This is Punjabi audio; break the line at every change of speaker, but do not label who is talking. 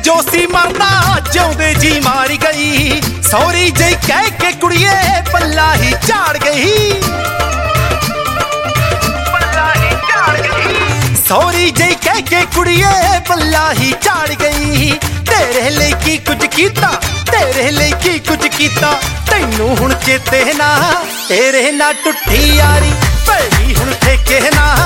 ਜੋ ਸੀ ਮਰਦਾ ਜਿਉਂਦੇ ਜੀ ਮਾਰ ਗਈ। ਸੌਰੀ ਜੇ ਕਹਿ ਕੇ ਕੁੜੀਏ ਪੱਲਾ ਹੀ ਝਾੜ ਗਈ। ਸੌਰੀ ਜੇ ਕਹਿ ਕੇ ਕੁੜੀਏ ਪੱਲਾ ਹੀ ਝਾੜ ਗਈ। ਤੇਰੇ ਲਈ ਕੀ ਕੁਝ ਕੀਤਾ, ਤੇਰੇ ਲਈ ਕੀ ਕੁਝ ਕੀਤਾ, ਤੈਨੂੰ ਹੁਣ ਚੇਤੇ ਨਾ। ਤੇਰੇ ਨਾਲ ਟੁੱਟੀ ਯਾਰੀ ਭੈੜੀ ਹੁਣ ਠੇਕੇ ਨਾ।